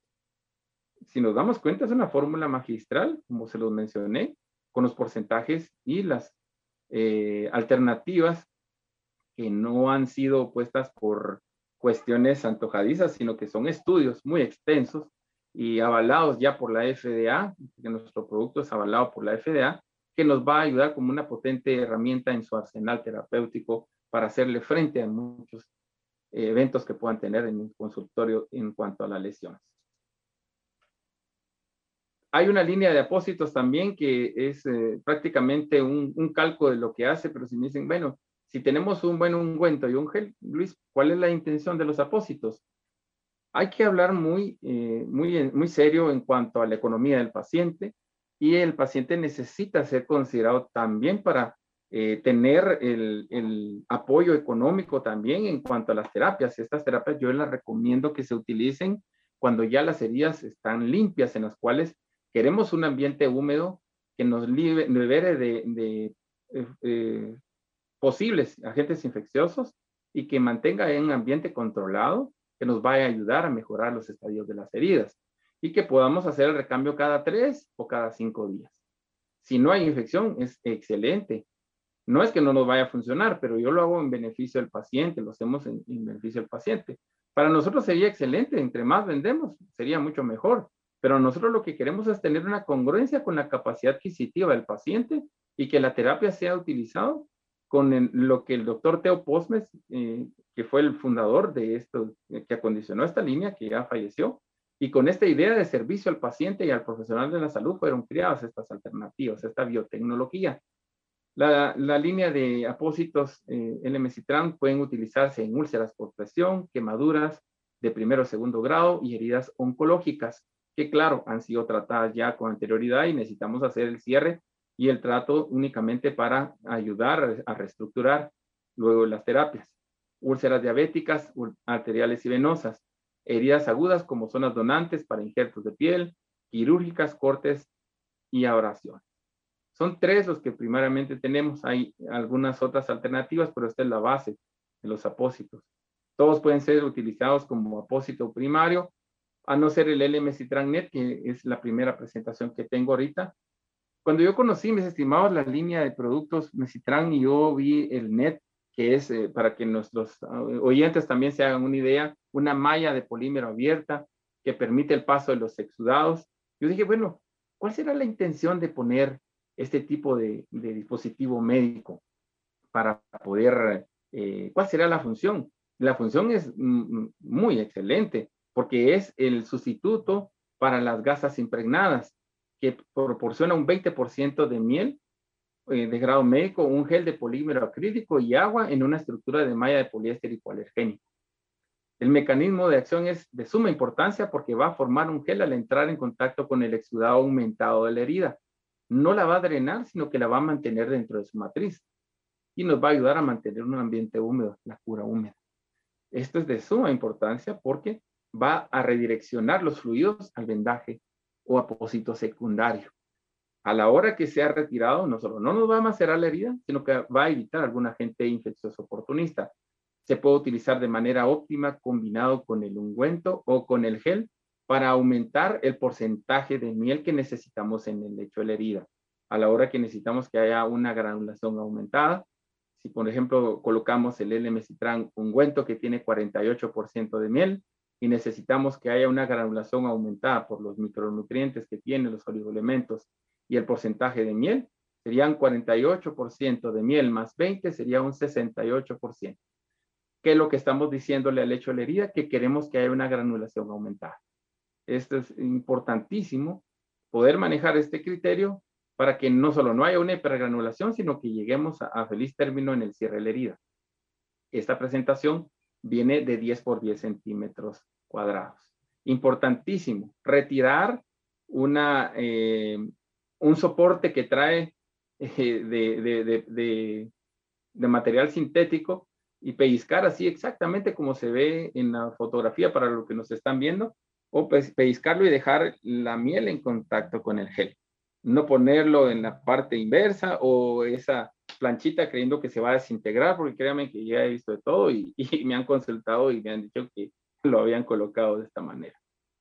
Si nos damos cuenta, es una fórmula magistral, como se los mencioné, con los porcentajes y las alternativas que no han sido puestas por cuestiones antojadizas, sino que son estudios muy extensos y avalados ya por la FDA, que nuestro producto es avalado por la FDA, que nos va a ayudar como una potente herramienta en su arsenal terapéutico para hacerle frente a muchos eventos que puedan tener en un consultorio en cuanto a las lesiones. Hay una línea de apósitos también que es prácticamente un calco de lo que hace, pero si me dicen, bueno, si tenemos un buen ungüento y un gel, Luis, ¿cuál es la intención de los apósitos? Hay que hablar muy serio en cuanto a la economía del paciente, y el paciente necesita ser considerado también para tener el apoyo económico también en cuanto a las terapias. Estas terapias yo les recomiendo que se utilicen cuando ya las heridas están limpias, en las cuales queremos un ambiente húmedo que nos libere de posibles agentes infecciosos y que mantenga en un ambiente controlado, que nos vaya a ayudar a mejorar los estadios de las heridas. y que podamos hacer el recambio cada 3 o cada 5 días. Si no hay infección, es excelente. No es que no nos vaya a funcionar, pero yo lo hago en beneficio del paciente, lo hacemos en beneficio del paciente. Para nosotros sería excelente, entre más vendemos, sería mucho mejor. Pero nosotros lo que queremos es tener una congruencia con la capacidad adquisitiva del paciente y que la terapia sea utilizada con lo que el doctor Theo Posmes, que fue el fundador de esto, que acondicionó esta línea, que ya falleció, y con esta idea de servicio al paciente y al profesional de la salud fueron creadas estas alternativas, esta biotecnología. La línea de apósitos L-Mesitran pueden utilizarse en úlceras por presión, quemaduras de primero o segundo grado y heridas oncológicas, que claro, han sido tratadas ya con anterioridad y necesitamos hacer el cierre y el trato únicamente para ayudar a reestructurar luego las terapias. Úlceras diabéticas, arteriales y venosas, heridas agudas como zonas donantes para injertos de piel, quirúrgicas, cortes y abrasiones. Son 3 los que primariamente tenemos. Hay algunas otras alternativas, pero esta es la base de los apósitos. Todos pueden ser utilizados como apósito primario, a no ser el L-Mesitran Net, que es la primera presentación que tengo ahorita. Cuando yo conocí, mis estimados, la línea de productos Mesitran y yo vi el Net, que es, para que nuestros oyentes también se hagan una idea, una malla de polímero abierta que permite el paso de los exudados. Yo dije, bueno, ¿cuál será la intención de poner este tipo de dispositivo médico para poder, cuál será la función? La función es muy excelente porque es el sustituto para las gasas impregnadas que proporciona un 20% de miel de grado médico, un gel de polímero acrílico y agua en una estructura de malla de poliéster hipoalergénico. El mecanismo de acción es de suma importancia porque va a formar un gel al entrar en contacto con el exudado aumentado de la herida. No la va a drenar, sino que la va a mantener dentro de su matriz y nos va a ayudar a mantener un ambiente húmedo, la cura húmeda. Esto es de suma importancia porque va a redireccionar los fluidos al vendaje o apósito secundario. A la hora que sea retirado, no solo no nos va a macerar la herida, sino que va a evitar algún agente infeccioso oportunista. Se puede utilizar de manera óptima combinado con el ungüento o con el gel para aumentar el porcentaje de miel que necesitamos en el lecho de la herida. A la hora que necesitamos que haya una granulación aumentada, si por ejemplo colocamos el L-Mesitran ungüento que tiene 48% de miel y necesitamos que haya una granulación aumentada por los micronutrientes que tienen los oligoelementos y el porcentaje de miel, serían 48% de miel más 20, sería un 68%. ¿Qué es lo que estamos diciéndole al lecho de la herida? Que queremos que haya una granulación aumentada. Esto es importantísimo, poder manejar este criterio para que no solo no haya una hipergranulación, sino que lleguemos a feliz término en el cierre de la herida. Esta presentación viene de 10 por 10 centímetros cuadrados. Importantísimo, retirar un soporte que trae de material sintético y pellizcar así exactamente como se ve en la fotografía para lo que nos están viendo, o pellizcarlo y dejar la miel en contacto con el gel. No ponerlo en la parte inversa o esa planchita creyendo que se va a desintegrar, porque créanme que ya he visto de todo y me han consultado y me han dicho que lo habían colocado de esta manera.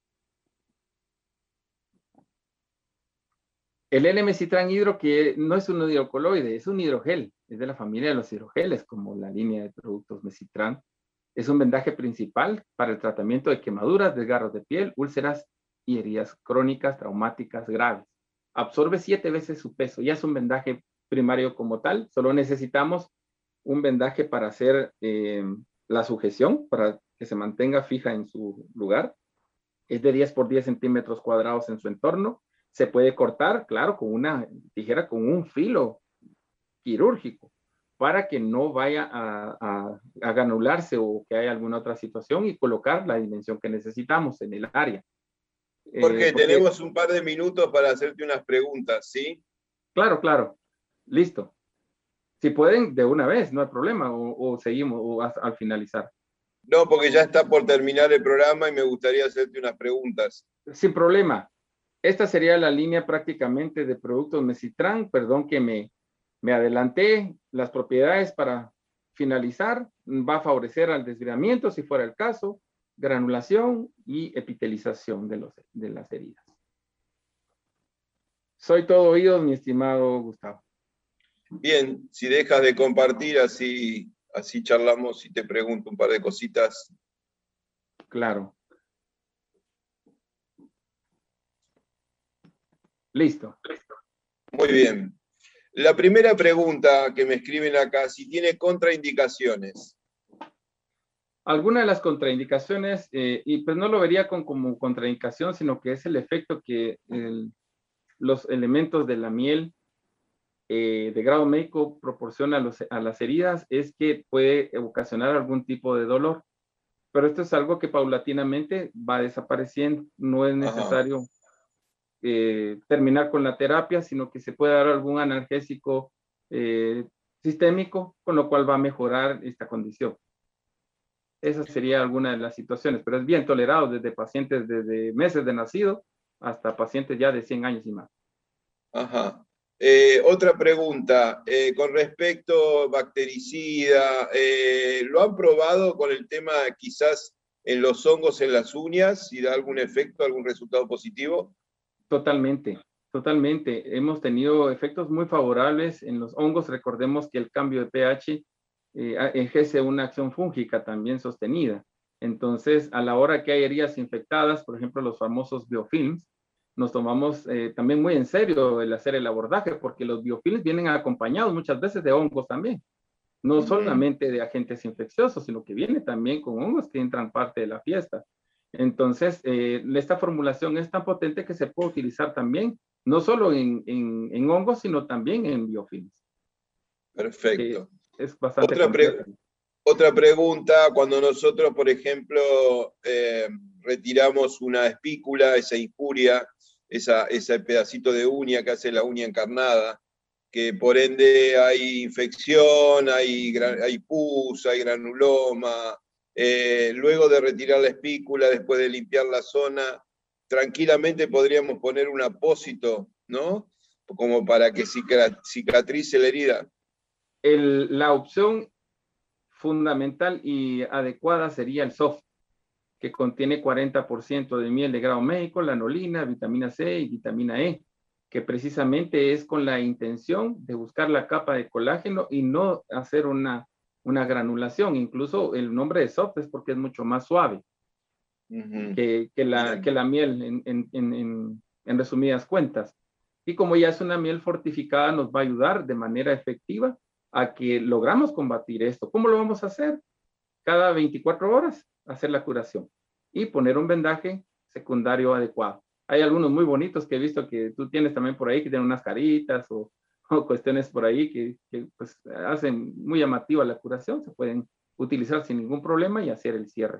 El L-Mesitran hidro, que no es un hidrocoloide, es un hidrogel, es de la familia de los hidrogeles, como la línea de productos Mesitran. Es un vendaje principal para el tratamiento de quemaduras, desgarros de piel, úlceras y heridas crónicas, traumáticas, graves. Absorbe 7 veces su peso, ya es un vendaje primario como tal, solo necesitamos un vendaje para hacer la sujeción, para que se mantenga fija en su lugar. Es de 10 por 10 centímetros cuadrados en su entorno. Se puede cortar, claro, con una tijera, con un filo quirúrgico, para que no vaya a granularse o que haya alguna otra situación y colocar la dimensión que necesitamos en el área. Jorge, tenemos un par de minutos para hacerte unas preguntas, ¿sí? Claro, claro. Listo. Si pueden, de una vez, no hay problema, o seguimos o al finalizar. No, porque ya está por terminar el programa y me gustaría hacerte unas preguntas. Sin problema. Esta sería la línea prácticamente de productos Mesitran. Perdón que me adelanté. Las propiedades para finalizar va a favorecer al desviamiento si fuera el caso. granulación y epitelización de las heridas. Soy todo oídos, mi estimado Gustavo. Bien, si dejas de compartir, así charlamos y te pregunto un par de cositas. Claro. Listo. Muy bien. La primera pregunta que me escriben acá, si tiene contraindicaciones. Alguna de las contraindicaciones, y pues no lo vería como contraindicación, sino que es el efecto que los elementos de la miel de grado médico proporciona a las heridas, es que puede ocasionar algún tipo de dolor. Pero esto es algo que paulatinamente va desapareciendo. No es necesario terminar con la terapia, sino que se puede dar algún analgésico sistémico, con lo cual va a mejorar esta condición. Esa sería alguna de las situaciones, pero es bien tolerado desde pacientes desde meses de nacido hasta pacientes ya de 100 años y más. Ajá. Otra pregunta, con respecto a bactericida, ¿lo han probado con el tema quizás en los hongos en las uñas? ¿Si da algún efecto, algún resultado positivo? Totalmente, totalmente. Hemos tenido efectos muy favorables en los hongos. Recordemos que el cambio de pH ejerce una acción fúngica también sostenida. Entonces, a la hora que hay heridas infectadas, por ejemplo, los famosos biofilms, nos tomamos también muy en serio el hacer el abordaje, porque los biofilms vienen acompañados muchas veces de hongos también. No solamente de agentes infecciosos, sino que viene también con hongos que entran parte de la fiesta. Entonces, esta formulación es tan potente que se puede utilizar también, no solo en hongos, sino también en biofilms. Perfecto. Es bastante otra pregunta, cuando nosotros, por ejemplo, retiramos una espícula, esa injuria, ese pedacito de uña que hace la uña encarnada, que por ende hay infección, hay pus, hay granuloma, luego de retirar la espícula, después de limpiar la zona, tranquilamente podríamos poner un apósito, ¿no? Como para que cicatrice la herida. La opción fundamental y adecuada sería el soft, que contiene 40% de miel de grado médico, lanolina, vitamina C y vitamina E, que precisamente es con la intención de buscar la capa de colágeno y no hacer una granulación. Incluso el nombre de soft es porque es mucho más suave que la miel en resumidas cuentas. Y como ya es una miel fortificada, nos va a ayudar de manera efectiva a que logramos combatir esto. ¿Cómo lo vamos a hacer? Cada 24 horas hacer la curación y poner un vendaje secundario adecuado. Hay algunos muy bonitos que he visto que tú tienes también por ahí, que tienen unas caritas o cuestiones por ahí que pues hacen muy llamativa la curación. Se pueden utilizar sin ningún problema y hacer el cierre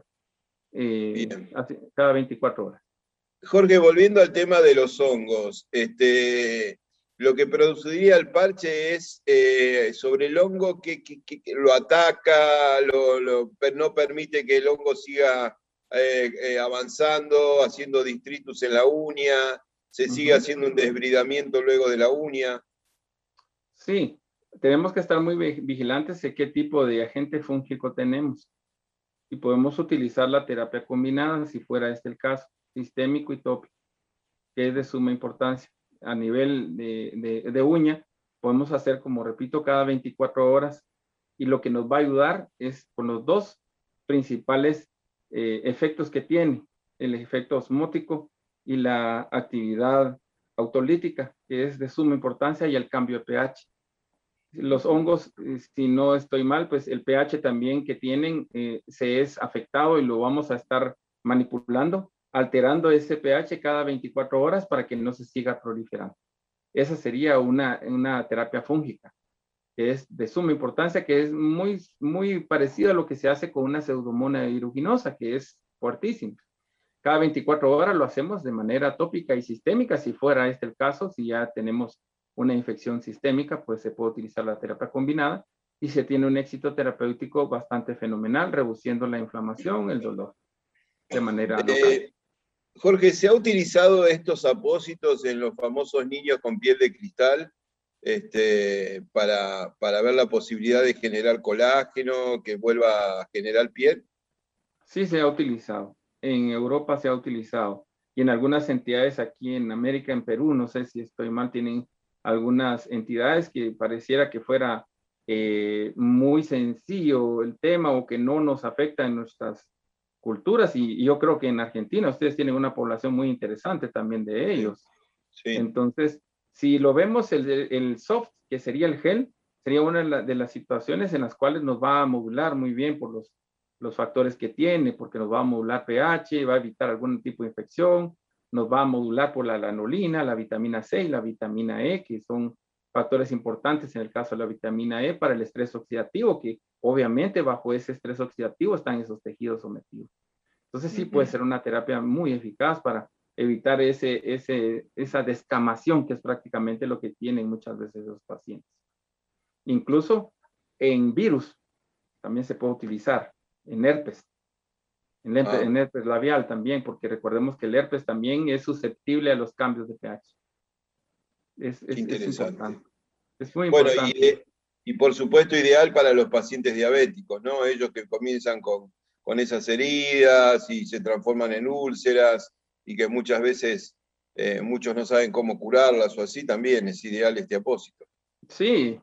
cada 24 horas. Jorge, volviendo al tema de los hongos, lo que produciría el parche es sobre el hongo que lo ataca, no permite que el hongo siga avanzando, haciendo distritos en la uña, se sigue haciendo un desbridamiento luego de la uña. Sí, tenemos que estar muy vigilantes de qué tipo de agente fúngico tenemos. Y podemos utilizar la terapia combinada, si fuera este el caso, sistémico y tópico, que es de suma importancia. A nivel de uña, podemos hacer, como repito, cada 24 horas. Y lo que nos va a ayudar es con los dos principales efectos que tiene, el efecto osmótico y la actividad autolítica, que es de suma importancia, y el cambio de pH. Los hongos, si no estoy mal, pues el pH también que tienen se es afectado y lo vamos a estar manipulando, alterando ese pH cada 24 horas para que no se siga proliferando. Esa sería una terapia fúngica, que es de suma importancia, que es muy, muy parecido a lo que se hace con una pseudomonas aeruginosa, que es fuertísima. Cada 24 horas lo hacemos de manera tópica y sistémica, si fuera este el caso, si ya tenemos una infección sistémica, pues se puede utilizar la terapia combinada y se tiene un éxito terapéutico bastante fenomenal, reduciendo la inflamación, el dolor, de manera local. Jorge, ¿se ha utilizado estos apósitos en los famosos niños con piel de cristal para ver la posibilidad de generar colágeno, que vuelva a generar piel? Sí, se ha utilizado. En Europa se ha utilizado. Y en algunas entidades aquí en América, en Perú, no sé si estoy mal, tienen algunas entidades que pareciera que fuera muy sencillo el tema o que no nos afecta en nuestras culturas. Y yo creo que en Argentina ustedes tienen una población muy interesante también de ellos. Sí. Entonces, si lo vemos, el soft, que sería el gel, sería una de las situaciones en las cuales nos va a modular muy bien por los factores que tiene, porque nos va a modular pH, va a evitar algún tipo de infección, nos va a modular por la lanolina, la vitamina C y la vitamina E, que son factores importantes en el caso de la vitamina E para el estrés oxidativo, que obviamente bajo ese estrés oxidativo están esos tejidos sometidos. Entonces sí puede ser una terapia muy eficaz para evitar esa descamación, que es prácticamente lo que tienen muchas veces los pacientes. Incluso en virus también se puede utilizar, en herpes, en herpes labial también, porque recordemos que el herpes también es susceptible a los cambios de pH. Es importante. Es muy importante. Y por supuesto ideal para los pacientes diabéticos, ¿no? Ellos que comienzan con esas heridas y se transforman en úlceras y que muchas veces muchos no saben cómo curarlas o así, también es ideal este apósito. Sí,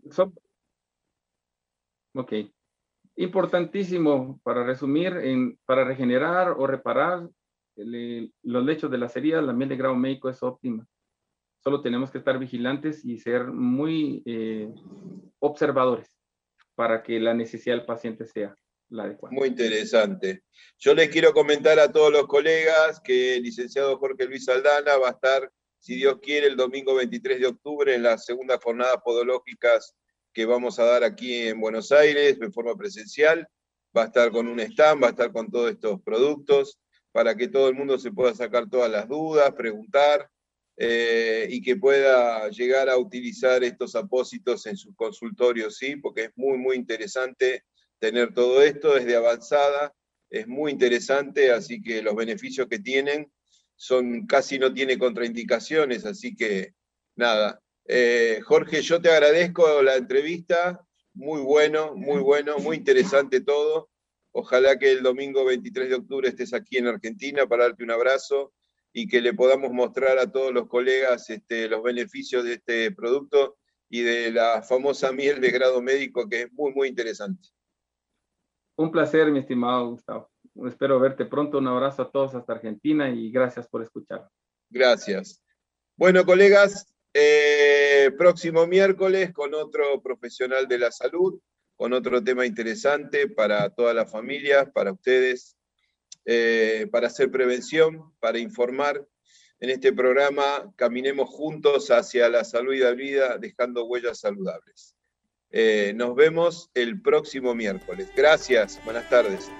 ok. Importantísimo, para resumir, para regenerar o reparar los lechos de las heridas, la miel de grado médico es óptima. Solo tenemos que estar vigilantes y ser muy observadores para que la necesidad del paciente sea la adecuada. Muy interesante. Yo les quiero comentar a todos los colegas que el licenciado Jorge Luis Aldana va a estar, si Dios quiere, el domingo 23 de octubre en las segundas jornadas podológicas que vamos a dar aquí en Buenos Aires de forma presencial. Va a estar con un stand, va a estar con todos estos productos para que todo el mundo se pueda sacar todas las dudas, preguntar y que pueda llegar a utilizar estos apósitos en sus consultorios, ¿sí? Porque es muy, muy interesante tener todo esto desde avanzada, es muy interesante, así que los beneficios que tienen casi no tiene contraindicaciones, así que nada. Jorge, yo te agradezco la entrevista, muy bueno, muy interesante todo. Ojalá que el domingo 23 de octubre estés aquí en Argentina para darte un abrazo y que le podamos mostrar a todos los colegas los beneficios de este producto y de la famosa miel de grado médico, que es muy, muy interesante. Un placer, mi estimado Gustavo. Espero verte pronto. Un abrazo a todos hasta Argentina y gracias por escuchar. Gracias. Bueno, colegas, próximo miércoles con otro profesional de la salud, con otro tema interesante para todas las familias, para ustedes, para hacer prevención, para informar. En este programa caminemos juntos hacia la salud y la vida, dejando huellas saludables. Nos vemos el próximo miércoles. Gracias, buenas tardes.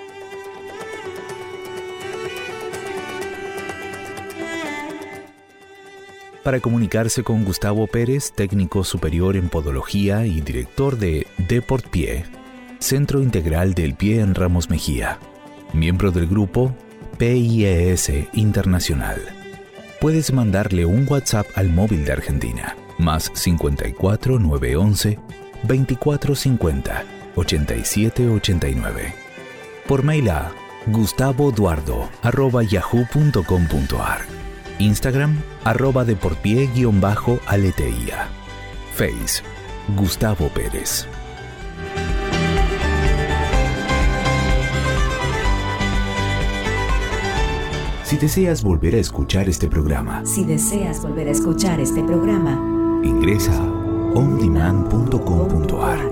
Para comunicarse con Gustavo Pérez, técnico superior en podología y director de Deportpie, Centro Integral del Pie en Ramos Mejía, miembro del grupo PIES Internacional. Puedes mandarle un WhatsApp al móvil de Argentina, más 54 911 2450 8789. Por mail a gustavoduardo@yahoo.com.ar. Instagram, @deportpie_aleteia. Face, Gustavo Pérez. Si deseas volver a escuchar este programa, ingresa a ondemand.com.ar.